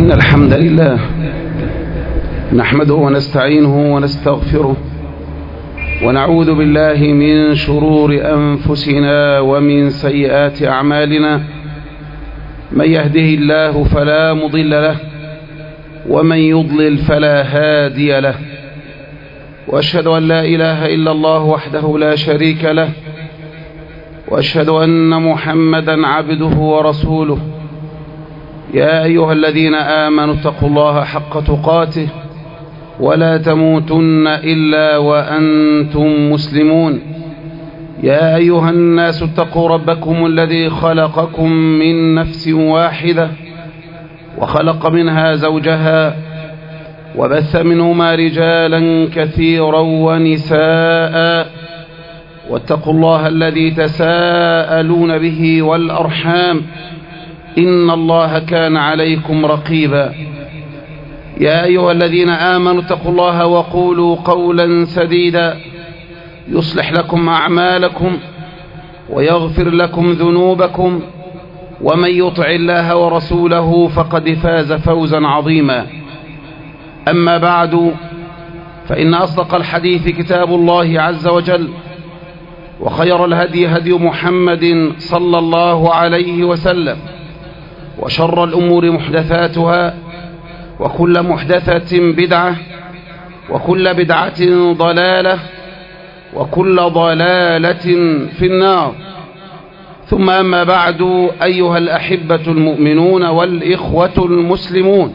إن الحمد لله نحمده ونستعينه ونستغفره ونعوذ بالله من شرور أنفسنا ومن سيئات أعمالنا. من يهده الله فلا مضل له ومن يضلل فلا هادي له، وأشهد أن لا إله إلا الله وحده لا شريك له، وأشهد أن محمدا عبده ورسوله. يا أيها الذين آمنوا اتقوا الله حق تقاته ولا تموتن إلا وأنتم مسلمون. يا أيها الناس اتقوا ربكم الذي خلقكم من نفس واحدة وخلق منها زوجها وبث منهما رجالا كثيرا ونساء، واتقوا الله الذي تساءلون به والأرحام إن الله كان عليكم رقيبا. يا أيها الذين آمنوا اتقوا الله وقولوا قولا سديدا يصلح لكم أعمالكم ويغفر لكم ذنوبكم، ومن يطع الله ورسوله فقد فاز فوزا عظيما. أما بعد، فإن أصدق الحديث كتاب الله عز وجل، وخير الهدي هدي محمد صلى الله عليه وسلم، وشر الأمور محدثاتها، وكل محدثة بدعة، وكل بدعة ضلالة، وكل ضلالة في النار. ثم أما بعد، أيها الأحبة المؤمنون والإخوة المسلمون،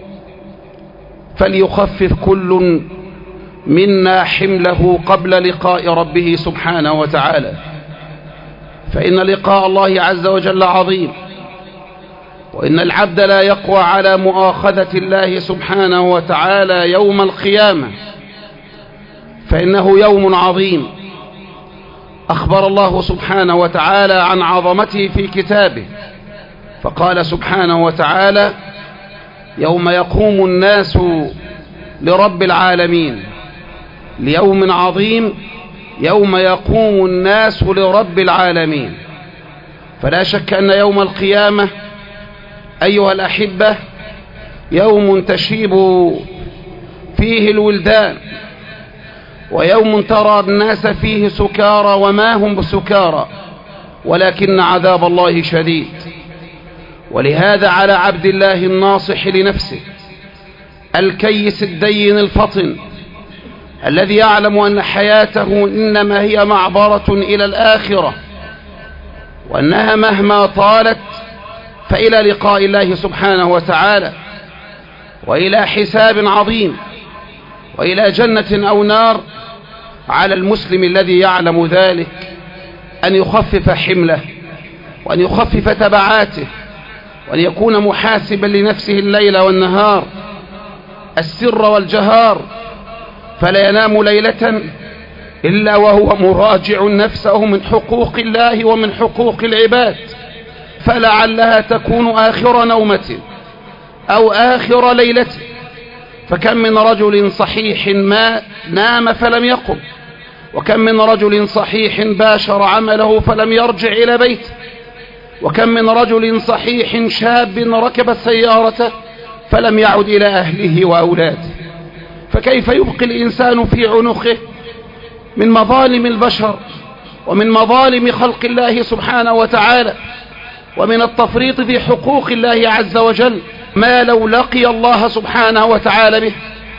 فليخفف كل منا حمله قبل لقاء ربه سبحانه وتعالى، فإن لقاء الله عز وجل عظيم، وإن العبد لا يقوى على مؤاخذة الله سبحانه وتعالى يوم القيامة، فإنه يوم عظيم. أخبر الله سبحانه وتعالى عن عظمته في كتابه، فقال سبحانه وتعالى: يوم يقوم الناس لرب العالمين، ليوم عظيم يوم يقوم الناس لرب العالمين. فلا شك أن يوم القيامة أيها الأحبة يوم تشيب فيه الولدان، ويوم ترى الناس فيه سكارى وما هم بسكارى، ولكن عذاب الله شديد. ولهذا على عبد الله الناصح لنفسه الكيس الدين الفطن الذي يعلم أن حياته إنما هي معبرة إلى الآخرة، وأنها مهما طالت فإلى لقاء الله سبحانه وتعالى، وإلى حساب عظيم، وإلى جنة أو نار. على المسلم الذي يعلم ذلك أن يخفف حمله، وأن يخفف تبعاته، وأن يكون محاسبا لنفسه الليل والنهار، السر والجهار، فلا ينام ليلة إلا وهو مراجع نفسه من حقوق الله ومن حقوق العباد، فلعلها تكون آخر نومة أو آخر ليلة. فكم من رجل صحيح ما نام فلم يقم، وكم من رجل صحيح باشر عمله فلم يرجع إلى بيته، وكم من رجل صحيح شاب ركب السيارة فلم يعد إلى أهله وأولاده. فكيف يبقي الإنسان في عنقه من مظالم البشر ومن مظالم خلق الله سبحانه وتعالى ومن التفريط في حقوق الله عز وجل ما لو لقي الله سبحانه وتعالى به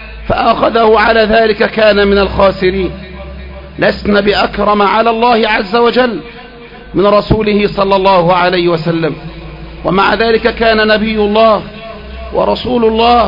فأخذه على ذلك كان من الخاسرين؟ لسنا بأكرم على الله عز وجل من رسوله صلى الله عليه وسلم، ومع ذلك كان نبي الله ورسول الله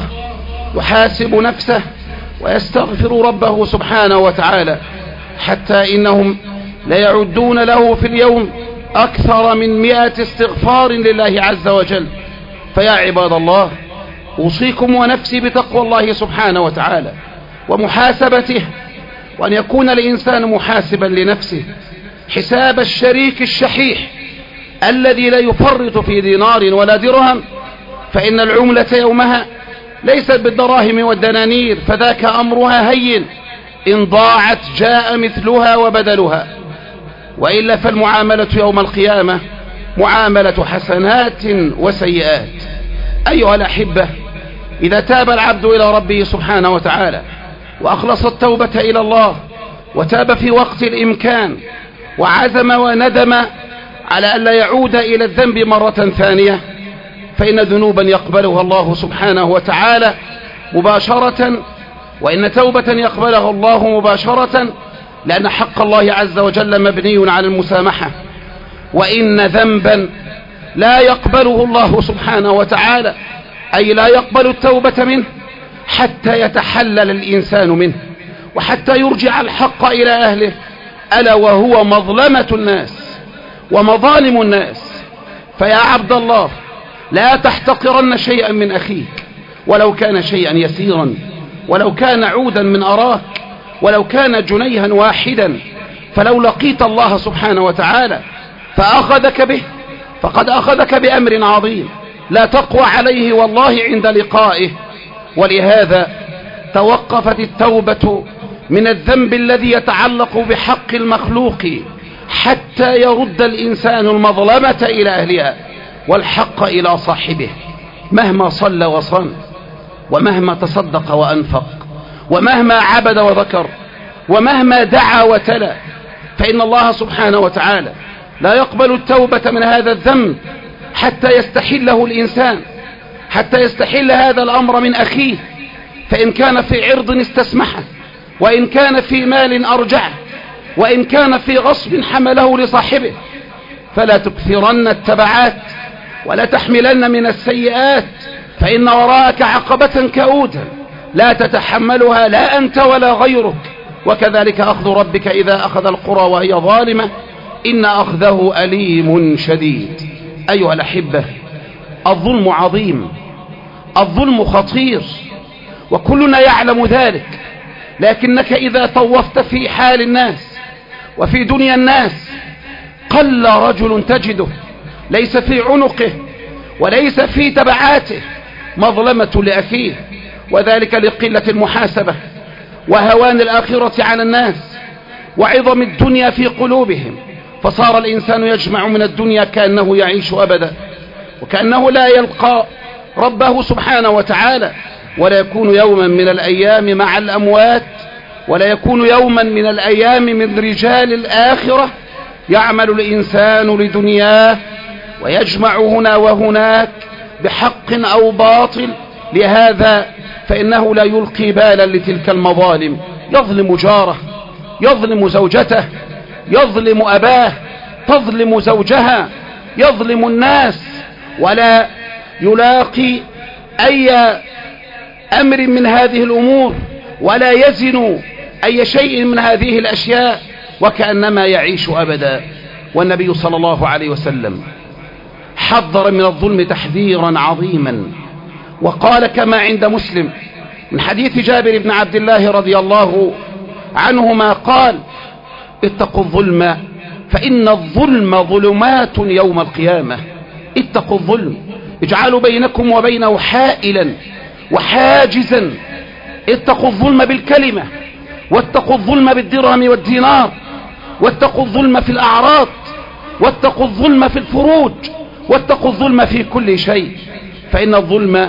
يحاسب نفسه ويستغفر ربه سبحانه وتعالى، حتى إنهم ليعدون له في اليوم أكثر من 100 استغفار لله عز وجل. فيا عباد الله، أوصيكم ونفسي بتقوى الله سبحانه وتعالى ومحاسبته، وأن يكون الإنسان محاسبا لنفسه حساب الشريك الشحيح الذي لا يفرط في دينار ولا درهم، فإن العملة يومها ليست بالدراهم والدنانير، فذاك أمرها هين، إن ضاعت جاء مثلها وبدلها، وإلا فالمعاملة يوم القيامة معاملة حسنات وسيئات. أيها الأحبة، إذا تاب العبد إلى ربه سبحانه وتعالى وأخلص التوبة إلى الله وتاب في وقت الإمكان وعزم وندم على أن لا يعود إلى الذنب مرة ثانية، فإن ذنوبا يقبلها الله سبحانه وتعالى مباشرة، وإن توبة يقبلها الله مباشرة، لأن حق الله عز وجل مبني على المسامحة. وإن ذنبا لا يقبله الله سبحانه وتعالى، أي لا يقبل التوبة منه حتى يتحلل الإنسان منه وحتى يرجع الحق إلى أهله، ألا وهو مظلمة الناس ومظالم الناس. فيا عبد الله، لا تحتقرن شيئا من أخيك ولو كان شيئا يسيرا، ولو كان عودا من أراك، ولو كان جنيها واحدا، فلو لقيت الله سبحانه وتعالى فأخذك به فقد أخذك بأمر عظيم لا تقوى عليه والله عند لقائه. ولهذا توقفت التوبة من الذنب الذي يتعلق بحق المخلوق حتى يرد الإنسان المظلمة إلى أهلها والحق إلى صاحبه، مهما صلى وصام، ومهما تصدق وأنفق، ومهما عبد وذكر، ومهما دعا وتلا، فإن الله سبحانه وتعالى لا يقبل التوبة من هذا الذنب حتى يستحله الإنسان، حتى يستحل هذا الأمر من أخيه، فإن كان في عرض استسمحه، وإن كان في مال أرجعه، وإن كان في غصب حمله لصاحبه. فلا تكثرن التبعات ولا تحملن من السيئات، فإن وراءك عقبة كؤودا لا تتحملها لا أنت ولا غيرك. وكذلك أخذ ربك إذا أخذ القرى وهي ظالمة إن أخذه أليم شديد. أيها الأحبة، الظلم عظيم، الظلم خطير، وكلنا يعلم ذلك، لكنك إذا طوفت في حال الناس وفي دنيا الناس قل رجل تجده ليس في عنقه وليس في تبعاته مظلمة لأخيه، وذلك لقلة المحاسبة وهوان الآخرة على الناس وعظم الدنيا في قلوبهم، فصار الإنسان يجمع من الدنيا كأنه يعيش أبدا، وكأنه لا يلقى ربه سبحانه وتعالى، ولا يكون يوما من الأيام مع الأموات، ولا يكون يوما من الأيام من رجال الآخرة. يعمل الإنسان لدنياه ويجمع هنا وهناك بحق أو باطل، لهذا فإنه لا يلقي بالا لتلك المظالم، يظلم جاره، يظلم زوجته، يظلم أباه، تظلم زوجها، يظلم الناس، ولا يلاقي أي أمر من هذه الأمور، ولا يزن أي شيء من هذه الأشياء، وكأنما يعيش أبدا. والنبي صلى الله عليه وسلم حذر من الظلم تحذيرا عظيما، وقال كما عند مسلم من حديث جابر بن عبد الله رضي الله عنهما قال: اتقوا الظلم فإن الظلم ظلمات يوم القيامة. اتقوا الظلم، اجعلوا بينكم وبينه حائلا وحاجزا. اتقوا الظلم بالكلمة، واتقوا الظلم بالدرهم والدينار، واتقوا الظلم في الأعراض، واتقوا الظلم في الفروج، واتقوا الظلم في كل شيء، فإن الظلم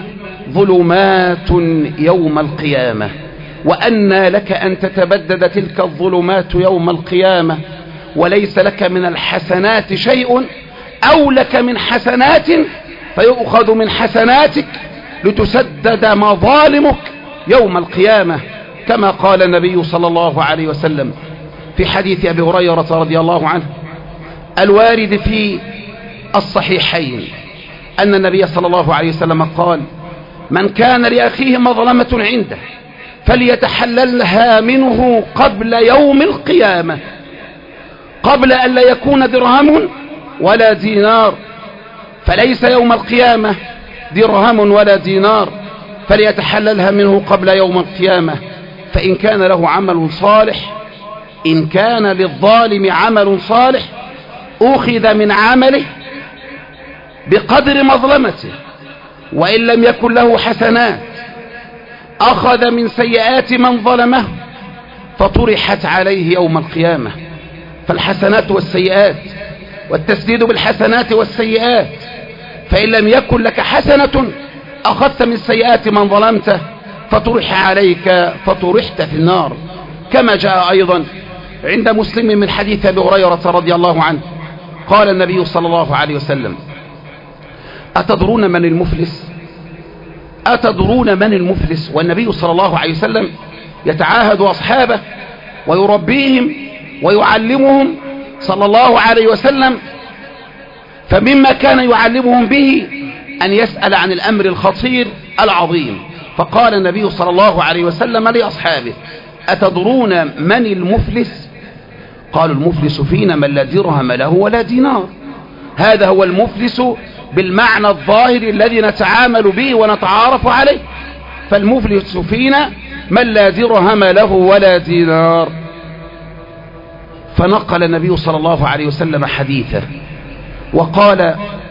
ظلمات يوم القيامة. وأنى لك أن تتبدد تلك الظلمات يوم القيامة وليس لك من الحسنات شيء، أو لك من حسنات فيؤخذ من حسناتك لتسدد مظالمك يوم القيامة، كما قال النبي صلى الله عليه وسلم في حديث أبي هريرة رضي الله عنه الوارد في الصحيحين أن النبي صلى الله عليه وسلم قال: من كان لأخيه مظلمة عنده فليتحللها منه قبل يوم القيامة، قبل أن لا يكون درهم ولا دينار، فليس يوم القيامة درهم ولا دينار، فليتحللها منه قبل يوم القيامة. فإن كان له عمل صالح، إن كان للظالم عمل صالح أخذ من عمله بقدر مظلمته، وإن لم يكن له حسنات أخذ من سيئات من ظلمه فطرحت عليه يوم القيامة. فالحسنات والسيئات، والتسديد بالحسنات والسيئات، فإن لم يكن لك حسنة أخذت من سيئات من ظلمته فطرح عليك فطرحت في النار. كما جاء أيضا عند مسلم من حديث أبي هريرة رضي الله عنه قال النبي صلى الله عليه وسلم: أتدرون من المفلس؟ أتدرون من المفلس؟ والنبي صلى الله عليه وسلم يتعاهد أصحابه ويربيهم ويعلمهم صلى الله عليه وسلم، فمما كان يعلمهم به أن يسأل عن الأمر الخطير العظيم. فقال النبي صلى الله عليه وسلم لأصحابه: أتدرون من المفلس؟ قالوا: المفلس فينا من لا درهم له ولا دينار. هذا هو المفلس بالمعنى الظاهر الذي نتعامل به ونتعارف عليه. فالمفلس فينا من لا درهم له ولا دينار. فنقل النبي صلى الله عليه وسلم حديثه وقال: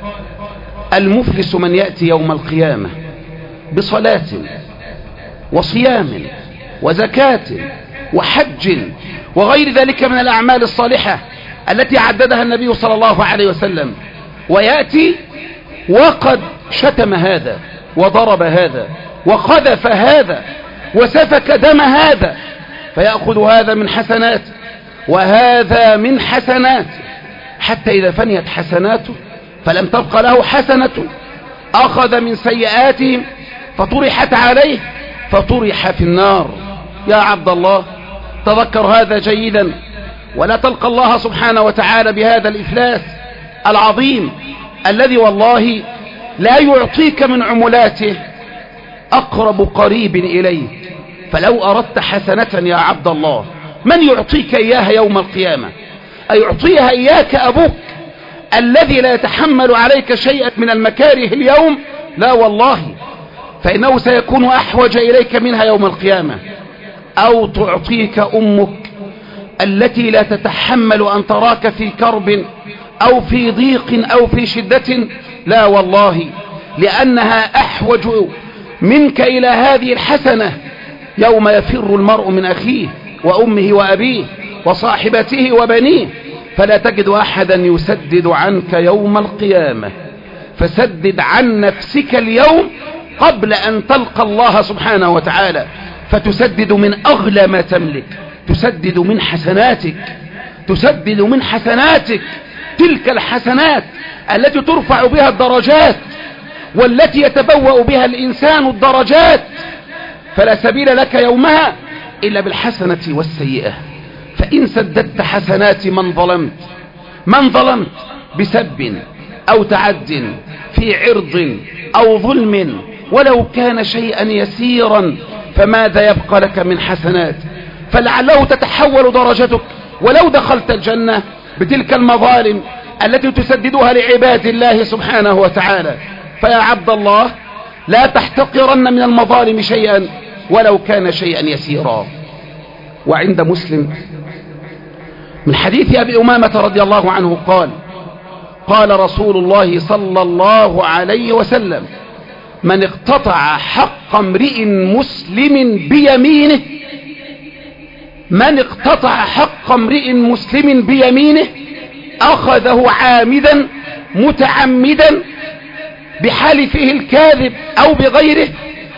المفلس من يأتي يوم القيامة بصلاة وصيام وزكاة وحج وغير ذلك من الأعمال الصالحة التي عددها النبي صلى الله عليه وسلم، ويأتي وقد شتم هذا وضرب هذا وقذف هذا وسفك دم هذا، فيأخذ هذا من حسناته وهذا من حسناته، حتى إذا فنيت حسناته فلم تبق له حسنة أخذ من سيئاتهم فطرحت عليه فطرح في النار. يا عبد الله، تذكر هذا جيدا، ولا تلقى الله سبحانه وتعالى بهذا الإفلاس العظيم الذي والله لا يعطيك من عملاته أقرب قريب إليه. فلو أردت حسنة يا عبد الله، من يعطيك إياها يوم القيامة؟ أيعطيها إياك أبوك الذي لا يتحمل عليك شيئا من المكاره اليوم؟ لا والله، فإنه سيكون أحوج إليك منها يوم القيامة. أو تعطيك أمك التي لا تتحمل أن تراك في كرب أو في ضيق أو في شدة؟ لا والله، لأنها أحوج منك إلى هذه الحسنة يوم يفر المرء من أخيه وأمه وأبيه وصاحبته وبنيه، فلا تجد أحدا يسدد عنك يوم القيامة. فسدد عن نفسك اليوم قبل أن تلقى الله سبحانه وتعالى، فتسدد من أغلى ما تملك، تسدد من حسناتك، تسدد من حسناتك، تلك الحسنات التي ترفع بها الدرجات والتي يتبوأ بها الإنسان الدرجات. فلا سبيل لك يومها إلا بالحسنة والسيئة. فإن سددت حسنات من ظلمت بسب أو تعد في عرض أو ظلم ولو كان شيئا يسيرا، فماذا يبقى لك من حسنات؟ فلعله تتحول درجتك ولو دخلت الجنة بتلك المظالم التي تسددها لعباد الله سبحانه وتعالى. فيا عبد الله، لا تحتقرن من المظالم شيئا ولو كان شيئا يسيرا. وعند مسلم من حديث أبي أمامة رضي الله عنه قال رسول الله صلى الله عليه وسلم: من اقتطع حق امرئ مسلم بيمينه، من اقتطع حق امرئ مسلم بيمينه أخذه عامدا متعمدا بحلفه الكاذب أو بغيره،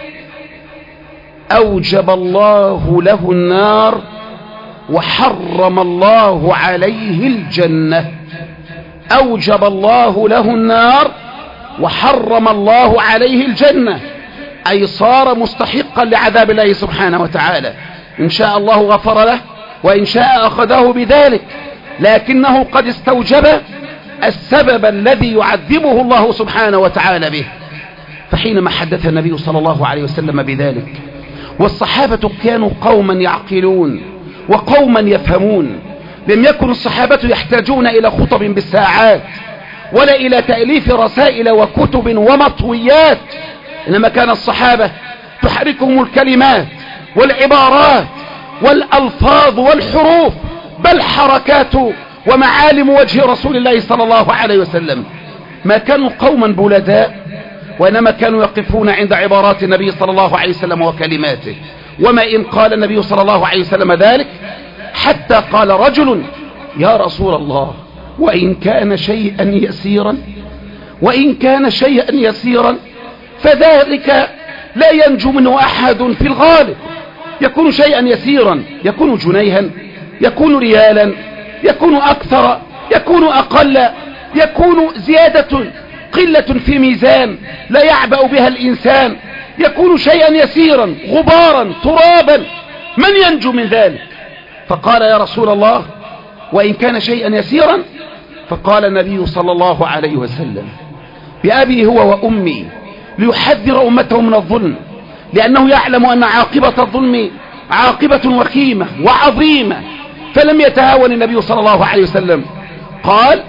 أوجب الله له النار وحرم الله عليه الجنة. أوجب الله له النار وحرم الله عليه الجنة، أي صار مستحقا لعذاب الله سبحانه وتعالى. إن شاء الله غفر له وإن شاء أخذه بذلك، لكنه قد استوجب السبب الذي يعذبه الله سبحانه وتعالى به. فحينما حدث النبي صلى الله عليه وسلم بذلك، والصحابة كانوا قوما يعقلون وقوما يفهمون، لم يكن الصحابة يحتاجون إلى خطب بالساعات ولا إلى تأليف رسائل وكتب ومطويات، إنما كان الصحابة تحركهم الكلمات والعبارات والألفاظ والحروف، بل حركات ومعالم وجه رسول الله صلى الله عليه وسلم. ما كانوا قوما بلداء، وإنما كانوا يقفون عند عبارات النبي صلى الله عليه وسلم وكلماته. وما إن قال النبي صلى الله عليه وسلم ذلك حتى قال رجل: يا رسول الله، وإن كان شيئا يسيرا، وإن كان شيئا يسيرا. فذلك لا ينجو منه أحد في الغالب. يكون شيئا يسيرا، يكون جنيها، يكون ريالا، يكون أكثر، يكون أقل، يكون زيادة قلة في ميزان لا يعبأ بها الإنسان، يكون شيئا يسيرا غبارا ترابا. من ينجو من ذلك؟ فقال يا رسول الله وإن كان شيئا يسيرا. فقال النبي صلى الله عليه وسلم بأبي هو وأمي ليحذر أمته من الظلم، لأنه يعلم أن عاقبة الظلم عاقبة وخيمة وعظيمة. فلم يتهاون النبي صلى الله عليه وسلم، قال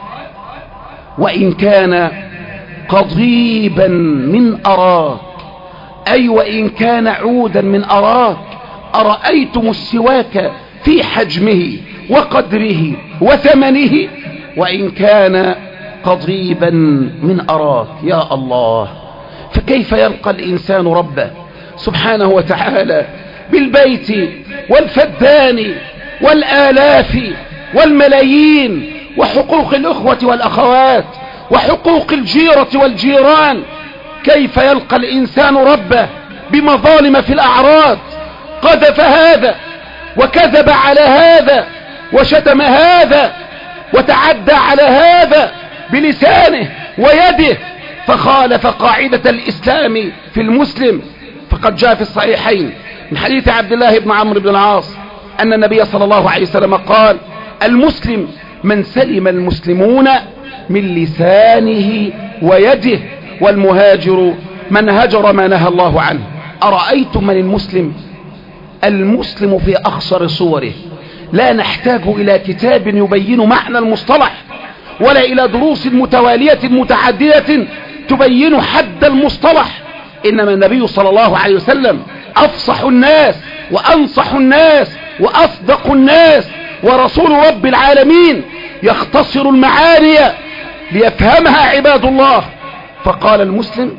وإن كان قضيبا من أراك، أي وإن كان عودا من أراك، أرأيتم السواك في حجمه وقدره وثمنه وإن كان قضيبا من أراك. يا الله، فكيف يلقى الإنسان ربه سبحانه وتعالى بالبيت والفدان والآلاف والملايين وحقوق الأخوة والأخوات وحقوق الجيرة والجيران؟ كيف يلقى الإنسان ربه بمظالم في الأعراض؟ قذف هذا وكذب على هذا وشتم هذا وتعدى على هذا بلسانه ويده، فخالف قاعدة الإسلام في المسلم. فقد جاء في الصحيحين من حديث عبد الله بن عمرو بن العاص أن النبي صلى الله عليه وسلم قال المسلم من سلم المسلمون من لسانه ويده، والمهاجر من هجر ما نهى الله عنه. أرأيتم من المسلم؟ المسلم في أخصر صوره، لا نحتاج إلى كتاب يبين معنى المصطلح ولا إلى دروس متوالية متعددة تبين حد المصطلح. إنما النبي صلى الله عليه وسلم أفصح الناس وأنصح الناس وأصدق الناس، ورسول رب العالمين يختصر المعاني ليفهمها عباد الله. فقال المسلم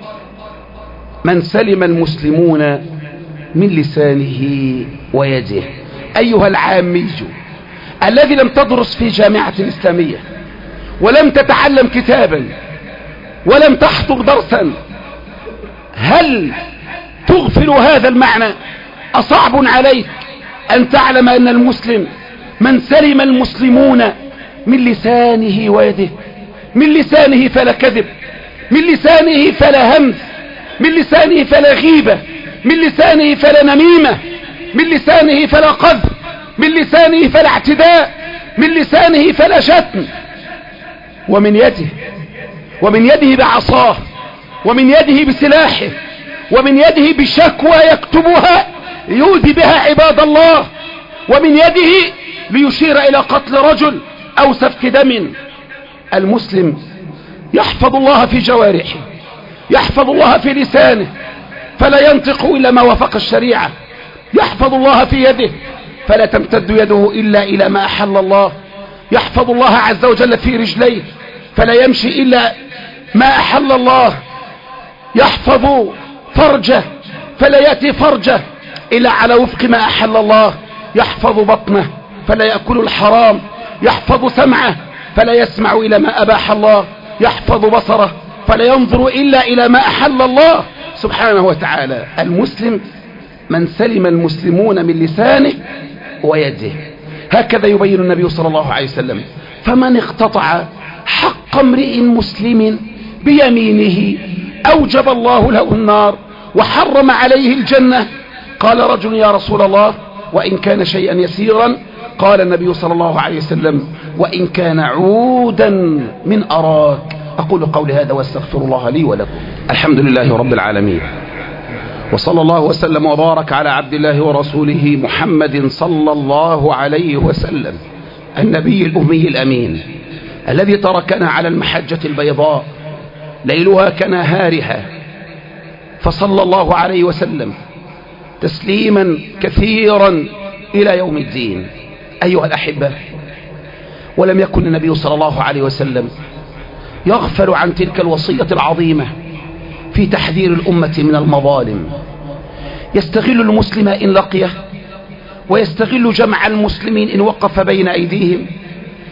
من سلم المسلمون من لسانه ويده. أيها العامي الذي لم تدرس في جامعة إسلامية ولم تتعلم كتابا ولم تحضر درسا، هل تغفل هذا المعنى؟ أصعب عليك أن تعلم أن المسلم من سلم المسلمون من لسانه ويده. من لسانه فلا كذب، من لسانه فلا همز، من لسانه فلا غيبة، من لسانه فلا نميمة، من لسانه فلا قذف، من لسانه فلا اعتداء، من لسانه فلا شتم. ومن يده بعصاه، ومن يده بسلاحه، ومن يده بشكوى يكتبها يؤذي بها عباد الله، ومن يده ليشير إلى قتل رجل أو سفك دم. المسلم يحفظ الله في جوارحه، يحفظ الله في لسانه فلا ينطق إلا ما وافق الشريعة، يحفظ الله في يده فلا تمتد يده إلا إلى ما أحل الله، يحفظ الله عز وجل في رجليه فلا يمشي إلا ما أحل الله، يحفظ فرجه فلا يأتي فرجه إلا على وفق ما أحل الله، يحفظ بطنه فلا يأكل الحرام، يحفظ سمعه فلا يسمع إلى ما أباح الله، يحفظ بصره فلا ينظر إلا إلى ما أحل الله سبحانه وتعالى. المسلم من سلم المسلمون من لسانه ويده. هكذا يبين النبي صلى الله عليه وسلم. فمن اقتطع حق امرئ مسلم بيمينه أوجب الله له النار وحرم عليه الجنة. قال رجل يا رسول الله وإن كان شيئا يسيرا؟ قال النبي صلى الله عليه وسلم وإن كان عودا من أراك. أقول قولي هذا واستغفر الله لي ولكم. الحمد لله رب العالمين، وصلى الله وسلم وبارك على عبد الله ورسوله محمد صلى الله عليه وسلم، النبي الأمي الأمين الذي تركنا على المحجة البيضاء ليلها كنهارها، فصلى الله عليه وسلم تسليما كثيرا إلى يوم الدين. أيها الأحبة، ولم يكن النبي صلى الله عليه وسلم يغفل عن تلك الوصية العظيمة في تحذير الأمة من المظالم. يستغل المسلم إن لقيه، ويستغل جمع المسلمين إن وقف بين أيديهم،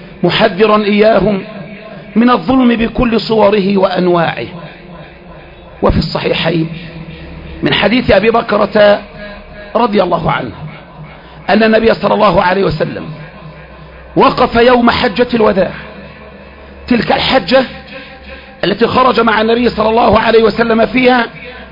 محذرا إياهم من الظلم بكل صوره وأنواعه. وفي الصحيحين من حديث أبي بكرة رضي الله عنه أن النبي صلى الله عليه وسلم وقف يوم حجة الوداع، تلك الحجة التي خرج مع النبي صلى الله عليه وسلم فيها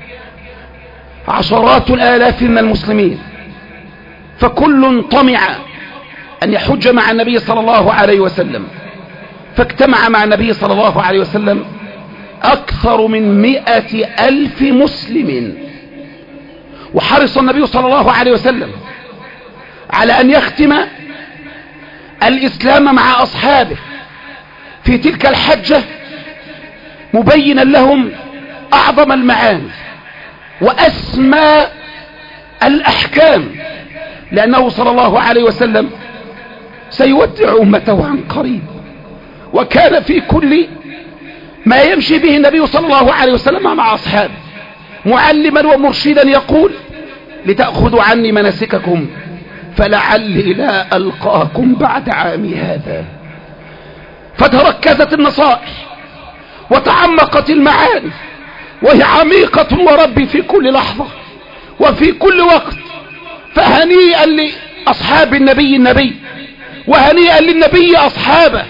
عشرات الآلاف من المسلمين، فكل طمع أن يحج مع النبي صلى الله عليه وسلم، فاجتمع مع النبي صلى الله عليه وسلم أكثر من 100,000 مسلم، وحرص النبي صلى الله عليه وسلم على أن يختم الإسلام مع أصحابه في تلك الحجة مبينا لهم أعظم المعاني وأسمى الأحكام، لأنه صلى الله عليه وسلم سيودع أمته عن قريب. وكان في كل ما يمشي به النبي صلى الله عليه وسلم مع أصحابه معلما ومرشدا يقول: لتأخذوا عني مناسككم فلعلي لا ألقاكم بعد عامي هذا. فتركزت النصائح وتعمقت المعاني، وهي عميقة وربي في كل لحظة وفي كل وقت. فهنيئا لأصحاب النبي وهنيئا للنبي أصحابه.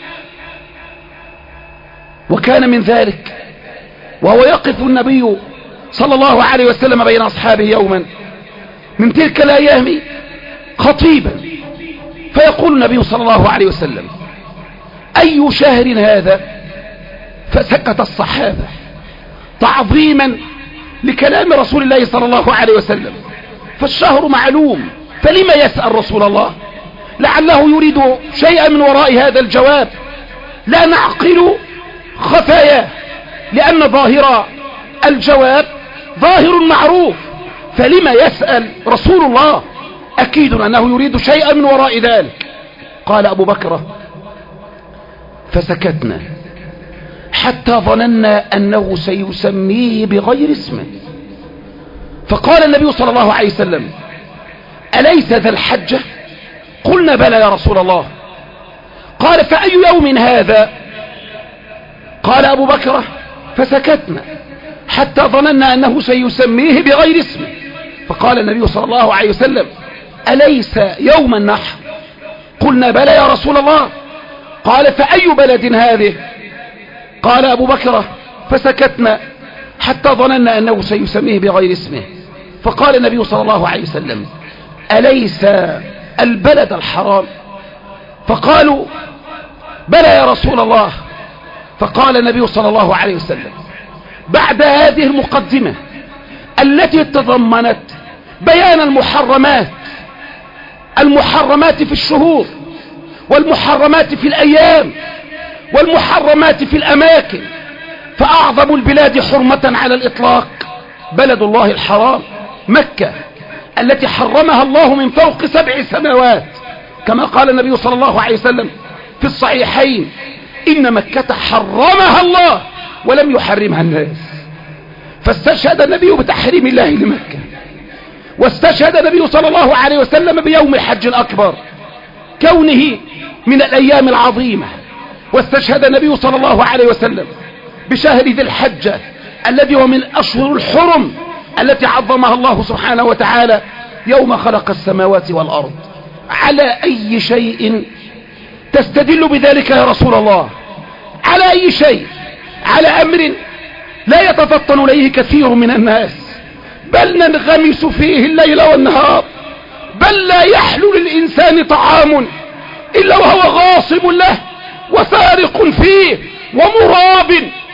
وكان من ذلك وهو يقف النبي صلى الله عليه وسلم بين أصحابه يوما من تلك الأيام خطيبا، فيقول النبي صلى الله عليه وسلم: أي شهر هذا؟ فسكت الصحابة تعظيما لكلام رسول الله صلى الله عليه وسلم، فالشهر معلوم، فلما يسأل رسول الله؟ لعله يريد شيئا من وراء هذا الجواب، لا نعقل خفاياه، لأن ظاهر الجواب ظاهر معروف، فلما يسأل رسول الله؟ أكيد أنه يريد شيئا من وراء ذلك. قال أبو بكر: فسكتنا حتى ظننا أنه سيسميه بغير اسمه، فقال النبي صلى الله عليه وسلم: أليس ذا الحجة؟ قلنا: بلى يا رسول الله. قال: فأي يوم هذا؟ قال أبو بكر: فسكتنا حتى ظننا أنه سيسميه بغير اسمه، فقال النبي صلى الله عليه وسلم: أليس يوم النحر؟ قلنا: بلى يا رسول الله. قال: فأي بلد هذه؟ قال أبو بكر: فسكتنا حتى ظننا أنه سيسميه بغير اسمه، فقال النبي صلى الله عليه وسلم: أليس البلد الحرام؟ فقالوا: بلى يا رسول الله. فقال النبي صلى الله عليه وسلم بعد هذه المقدمة التي تضمنت بيان المحرمات في الشهور، والمحرمات في الأيام، والمحرمات في الأماكن، فأعظم البلاد حرمة على الإطلاق بلد الله الحرام مكة، التي حرمها الله من فوق 7 سماوات، كما قال النبي صلى الله عليه وسلم في الصحيحين: إن مكة حرمها الله ولم يحرمها الناس. فاستشهد النبي بتحريم الله لمكة، واستشهد النبي صلى الله عليه وسلم بيوم الحج الأكبر كونه من الأيام العظيمة، واستشهد النبي صلى الله عليه وسلم بشهر ذي الحجة الذي هو من أشهر الحرم التي عظمها الله سبحانه وتعالى يوم خلق السماوات والأرض. على أي شيء تستدل بذلك يا رسول الله؟ على أي شيء؟ على أمر لا يتفطن إليه كثير من الناس، بل ننغمس فيه الليل والنهار، بل لا يحلو للإنسان طعام إلا وهو غاصب له وسارق فيه ومراب.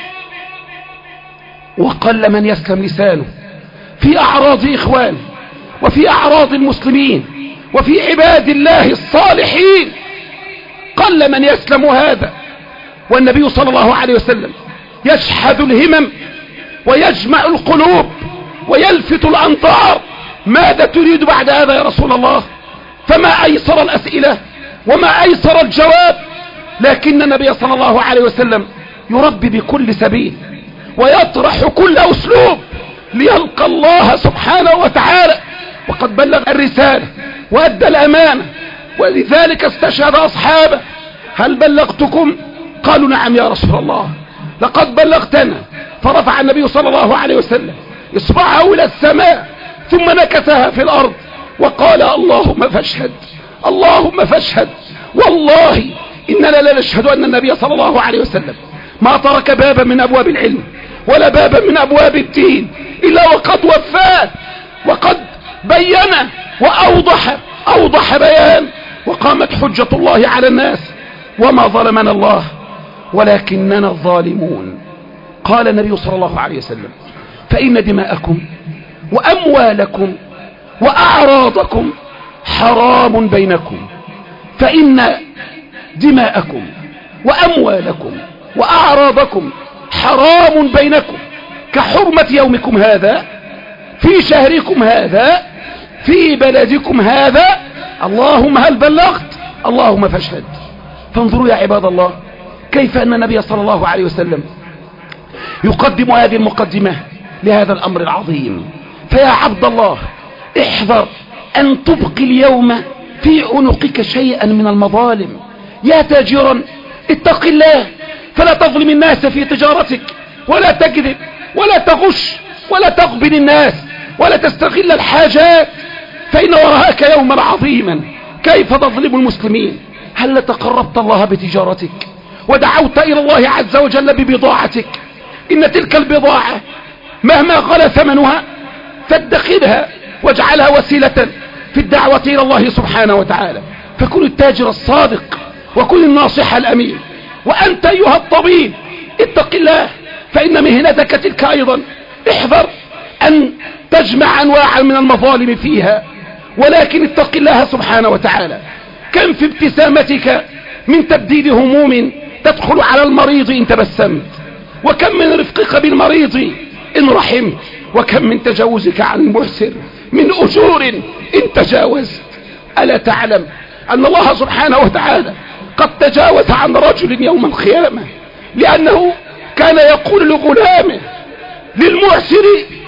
وقل من يسلم لسانه في أعراض إخوانه وفي أعراض المسلمين وفي عباد الله الصالحين، قل من يسلم هذا. والنبي صلى الله عليه وسلم يشحذ الهمم ويجمع القلوب ويلفت الأنظار. ماذا تريد بعد هذا يا رسول الله؟ فما أيسر الأسئلة وما أيسر الجواب، لكن النبي صلى الله عليه وسلم يربي بكل سبيل ويطرح كل أسلوب ليلقى الله سبحانه وتعالى، وقد بلغ الرسالة وأدى الأمانة، ولذلك استشهد أصحابه: هل بلغتكم؟ قالوا: نعم يا رسول الله، لقد بلغتنا فرفع النبي صلى الله عليه وسلم إصبعه إلى السماء ثم نكسها في الأرض وقال اللهم فاشهد، اللهم فاشهد، والله إننا لا نشهد أن النبي صلى الله عليه وسلم ما ترك بابا من أبواب العلم ولا بابا من أبواب الدين إلا وقد وفاه وقد بين وأوضح بيان، وقامت حجة الله على الناس، وما ظلمنا الله ولكننا الظالمون. قال النبي صلى الله عليه وسلم فإن دماءكم وأموالكم وأعراضكم حرام بينكم، فإن دماءكم وأموالكم وأعراضكم حرام بينكم كحرمة يومكم هذا في شهركم هذا في بلدكم هذا، اللهم هل بلغت؟ اللهم فاشهد. فانظروا يا عباد الله كيف أن النبي صلى الله عليه وسلم يقدم هذه المقدمة لهذا الأمر العظيم. فيا عبد الله احذر أن تبقي اليوم في عنقك شيئا من المظالم. يا تاجرا اتق الله فلا تظلم الناس في تجارتك، ولا تكذب ولا تغش ولا تغبن الناس ولا تستغل الحاجات، فإن وراءك يوما عظيما. كيف تظلم المسلمين؟ هل تقربت الله بتجارتك ودعوت إلى الله عز وجل ببضاعتك؟ إن تلك البضاعة مهما غلا ثمنها فادخرها واجعلها وسيلة في الدعوة إلى الله سبحانه وتعالى. فكن التاجر الصادق وكن الناصح الأمين. وأنت أيها الطبيب اتق الله، فإن مهنتك تلك أيضا احذر أن تجمع أنواعا من المظالم فيها، ولكن اتق الله سبحانه وتعالى. كم في ابتسامتك من تبديد هموم تدخل على المريض إن تبسمت، وكم من رفقك بالمريض إن رحمت، وكم من تجاوزك عن المعسر من أجور إن تجاوزت. ألا تعلم أن الله سبحانه وتعالى قد تجاوز عن رجل يوم القيامة، لأنه كان يقول لغلامه للمعسر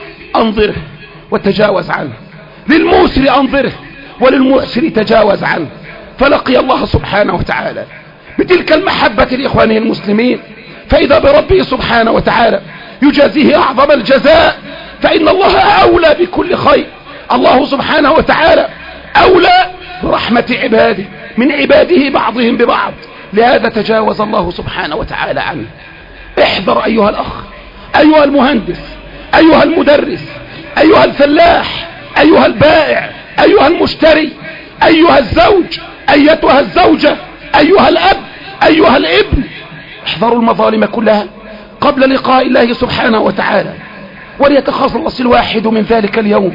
أنظره وتجاوز عنه، للموسر أنظره وللمعسر تجاوز عنه. فلقي الله سبحانه وتعالى بتلك المحبة لإخوانه المسلمين، فإذا بربه سبحانه وتعالى يجازيه أعظم الجزاء، فإن الله أولى بكل خير. الله سبحانه وتعالى أولى برحمة عباده من عباده بعضهم ببعض، لهذا تجاوز الله سبحانه وتعالى عنه. احذر أيها الأخ، أيها المهندس، أيها المدرس، أيها الفلاح، أيها البائع، أيها المشتري، أيها الزوج، أيتها الزوجة، أيها الأب، أيها الابن، احذروا المظالم كلها قبل لقاء الله سبحانه وتعالى، وليتخلص الواحد من ذلك اليوم،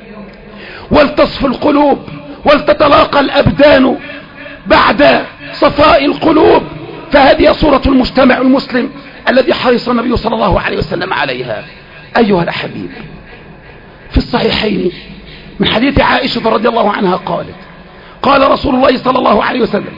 ولتصفي القلوب ولتتلاقى الأبدان بعد صفاء القلوب. فهذه صورة المجتمع المسلم الذي حرص النبي صلى الله عليه وسلم عليها. أيها الأحباب، في الصحيحين من حديث عائشة رضي الله عنها قالت قال رسول الله صلى الله عليه وسلم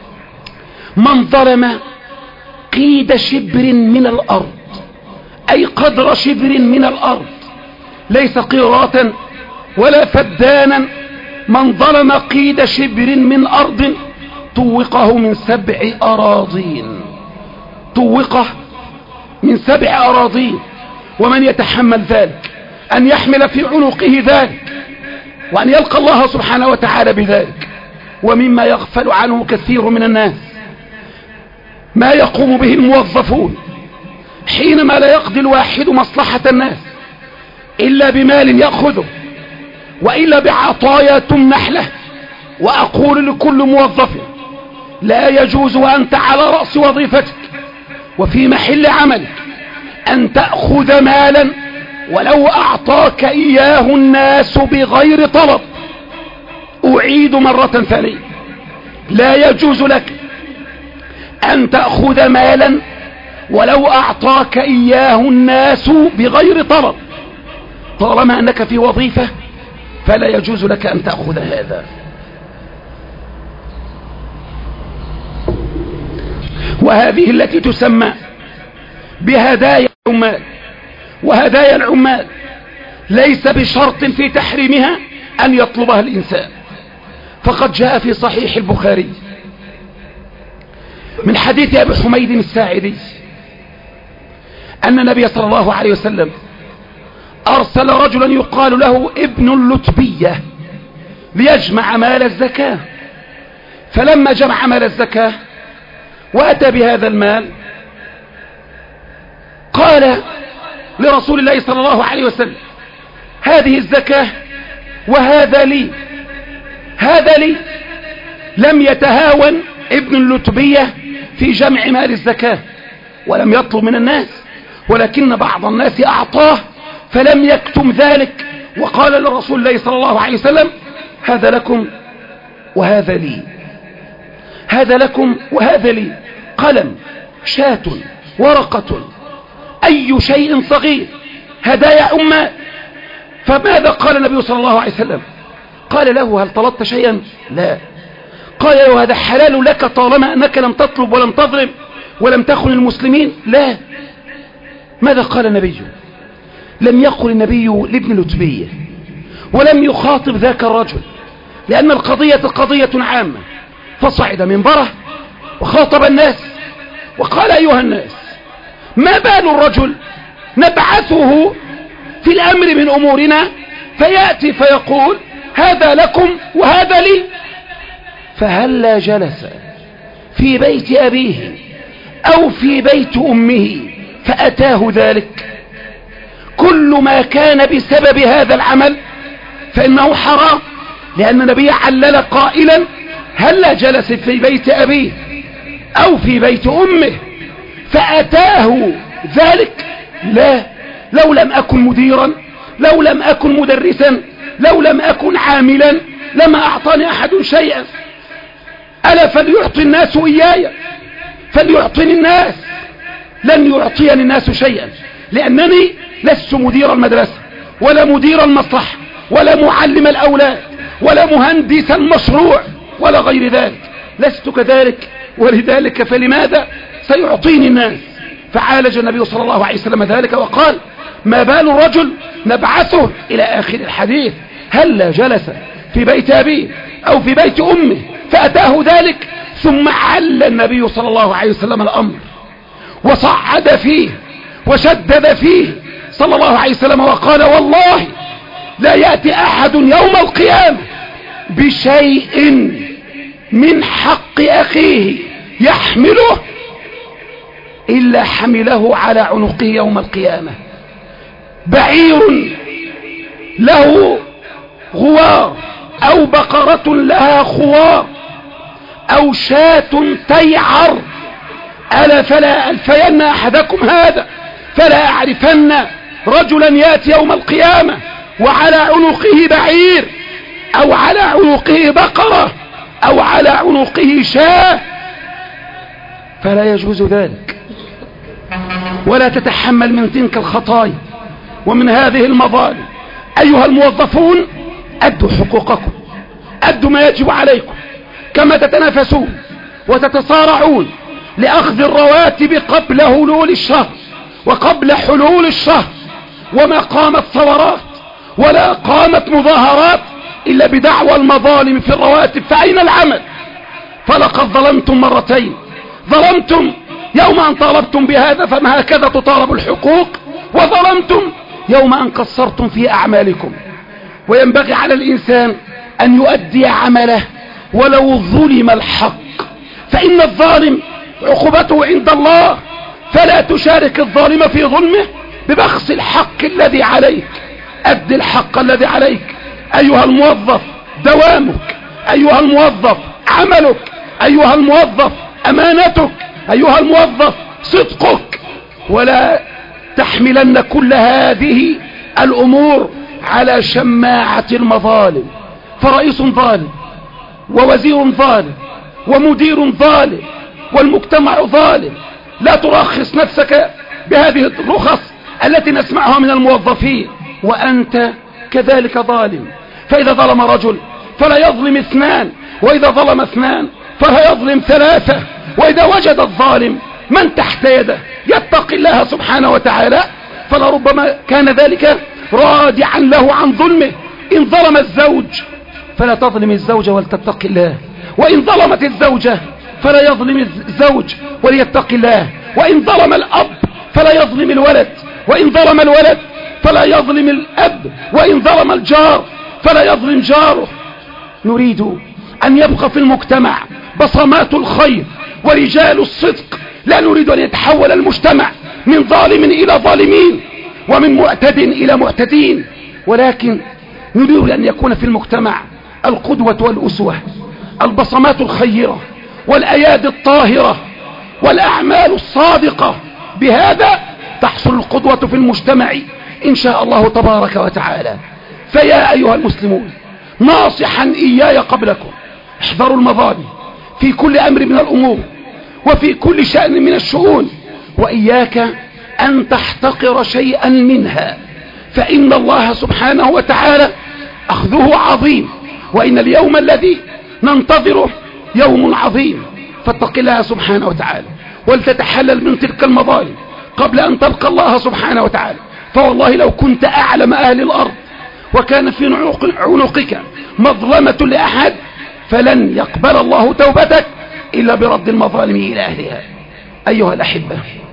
من ظلم قيد شبر من الأرض، أي قدر شبر من الأرض، ليس قيراتا ولا فدانا، من ظلم قيد شبر من أرض طوقه من 7 أراضين، طوقه من 7 أراضين. ومن يتحمل ذلك أن يحمل في عنقه ذلك وأن يلقى الله سبحانه وتعالى بذلك. ومما يغفل عنه كثير من الناس ما يقوم به الموظفون حينما لا يقضي الواحد مصلحة الناس إلا بمال يأخذه وإلا بعطايا تمنح له. وأقول لكل موظف لا يجوز وأنت على رأس وظيفتك وفي محل عملك أن تأخذ مالا ولو أعطاك إياه الناس بغير طلب. أعيد مرة ثانية، لا يجوز لك أن تأخذ مالا ولو أعطاك إياه الناس بغير طلب. طالما أنك في وظيفة فلا يجوز لك أن تأخذ هذا. وهذه التي تسمى بهدايا العمال، وهدايا العمال ليس بشرط في تحريمها أن يطلبها الإنسان. فقد جاء في صحيح البخاري من حديث أبي حميد الساعدي أن النبي صلى الله عليه وسلم أرسل رجلا يقال له ابن اللتبية ليجمع مال الزكاة. فلما جمع مال الزكاة وأتى بهذا المال قال لرسول الله صلى الله عليه وسلم: هذه الزكاة وهذا لي، هذا لي. لم يتهاون ابن اللتبية في جمع مال الزكاة ولم يطلب من الناس، ولكن بعض الناس أعطاه فلم يكتم ذلك، وقال لرسول الله صلى الله عليه وسلم: هذا لكم وهذا لي، هذا لكم وهذا لي. قلم، شاة، ورقة، أي شيء صغير، هدايا عمال. فماذا قال النبي صلى الله عليه وسلم؟ قال له: هل طلبت شيئا؟ لا. قال له: هذا حلال لك طالما أنك لم تطلب ولم تظلم ولم تخن المسلمين؟ لا. ماذا قال النبي؟ لم يقل النبي لابن لتبية ولم يخاطب ذاك الرجل، لأن القضية قضية عامة. فصعد منبره وخاطب الناس وقال: أيها الناس، ما بال الرجل نبعثه في الأمر من أمورنا فيأتي فيقول: هذا لكم وهذا لي؟ فهلا جلس في بيت أبيه أو في بيت أمه فأتاه ذلك. كل ما كان بسبب هذا العمل فإنه حرام، لأن النبي علل قائلا: هلا جلس في بيت أبيه أو في بيت أمه فأتاه ذلك؟ لا. لو لم أكن مديرا، لو لم أكن مدرسا، لو لم أكن عاملا لما أعطاني أحد شيئا. ألا فليعطي الناس إياي، فليعطيني الناس. لن يعطيني الناس شيئا، لأنني لست مدير المدرسة ولا مدير المصلحة ولا معلم الأولاد ولا مهندس المشروع ولا غير ذلك، لست كذلك. ولذلك فلماذا سيعطيني الناس؟ فعالج النبي صلى الله عليه وسلم ذلك وقال: ما بال الرجل نبعثه إلى آخر الحديث. هلا جلس في بيت أبيه أو في بيت أمه فأتاه ذلك. ثم عل النبي صلى الله عليه وسلم الأمر وصعد فيه وشدد فيه صلى الله عليه وسلم وقال: والله لا يأتي أحد يوم القيامة بشيء من حق أخيه يحمله إلا حمله على عنقه يوم القيامة. بعير له غوار أو بقرة لها خوار أو شاة تيعر، ألا فلا ألفين أحدكم هذا فلا أعرفن رجلا يأتي يوم القيامة وعلى عنقه بعير أو على عنقه بقرة أو على عنقه شاة، فلا يجوز ذلك. ولا تتحمل من تلك الخطايا ومن هذه المظالم. أيها الموظفون، أدوا حقوقكم، أدوا ما يجب عليكم، كما تتنافسون وتتصارعون لأخذ الرواتب قبل هلول الشهر وقبل حلول الشهر، وما قامت ثورات ولا قامت مظاهرات إلا بدعوى المظالم في الرواتب. فأين العمل؟ فلقد ظلمتم مرتين. ظلمتم يوم أن طالبتم بهذا فما هكذا تطالب الحقوق، وظلمتم يوم أن قصرتم في أعمالكم. وينبغي على الإنسان أن يؤدي عمله ولو ظلم الحق، فإن الظالم عقوبته عند الله. فلا تشارك الظالم في ظلمه ببخس الحق الذي عليك. أد الحق الذي عليك. أيها الموظف دوامك، أيها الموظف عملك، أيها الموظف أمانتك، أيها الموظف صدقك. ولا تحملن كل هذه الأمور على شماعة المظالم. فرئيس ظالم ووزير ظالم ومدير ظالم والمجتمع ظالم. لا ترخص نفسك بهذه الرخص التي نسمعها من الموظفين، وأنت كذلك ظالم. فإذا ظلم رجل فلا يظلم اثنان، وإذا ظلم اثنان فلا يظلم ثلاثة. وإذا وجد الظالم من تحت يده يتقي الله سبحانه وتعالى فلربما كان ذلك رادعا له عن ظلمه. إن ظلم الزوج فلا تظلم الزوجة ولتتقي الله، وإن ظلمت الزوجة فلا يظلم الزوج وليتقي الله، وإن ظلم الأب فلا يظلم الولد، وإن ظلم الولد فلا يظلم الأب، وإن ظلم الجار فلا يظلم جاره. نريد أن يبقى في المجتمع بصمات الخير ورجال الصدق، لا نريد أن يتحول المجتمع من ظالم إلى ظالمين ومن معتد إلى معتدين، ولكن نريد أن يكون في المجتمع القدوة والأسوة، البصمات الخيرة والأيادي الطاهرة والأعمال الصادقة. بهذا تحصل القدوة في المجتمع إن شاء الله تبارك وتعالى. فيا أيها المسلمون، ناصحا إياي قبلكم، احذروا المظالم في كل أمر من الأمور وفي كل شأن من الشؤون، وإياك أن تحتقر شيئا منها، فإن الله سبحانه وتعالى أخذه عظيم، وإن اليوم الذي ننتظره يوم عظيم. فاتق الله سبحانه وتعالى ولتتحلل من تلك المظالم قبل أن تلقى الله سبحانه وتعالى. فوالله لو كنت أعلم أهل الأرض وكان في عنقك مظلمة لأحد فلن يقبل الله توبتك إلا برد المظالم إلى أهلها. أيها الأحبة،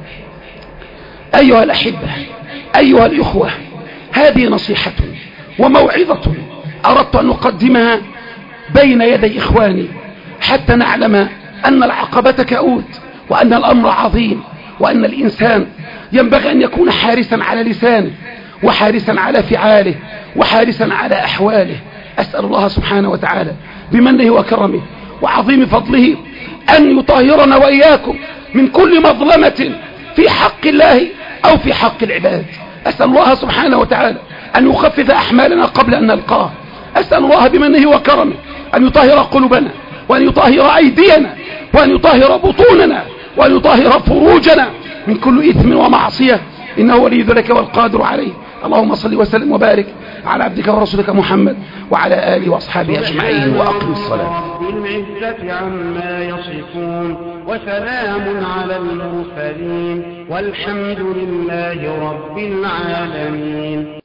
أيها الأحبة، أيها الإخوة، هذه نصيحة وموعظة أردت أن أقدمها بين يدي إخواني حتى نعلم أن العقبة كؤود، وأن الأمر عظيم، وأن الإنسان ينبغي أن يكون حارسا على لسانه وحارسا على فعاله وحارسا على أحواله. أسأل الله سبحانه وتعالى بمنه وكرمه وعظيم فضله أن يطهرنا وإياكم من كل مظلمة في حق الله أو في حق العباد. أسأل الله سبحانه وتعالى أن يخفف أحمالنا قبل أن نلقاه. أسأل الله بمنه وكرمه أن يطهر قلوبنا، وأن يطهر أيدينا، وأن يطهر بطوننا، وأن يطهر فروجنا من كل إثم ومعصية، إنه ولي ذلك والقادر عليه. اللهم صل وسلم وبارك على عبدك ورسولك محمد وعلى آله وأصحابه أجمعين، وأقم الصلاة. بالعزة عما يصفون، وسلام على المرسلين، والحمد لله رب العالمين.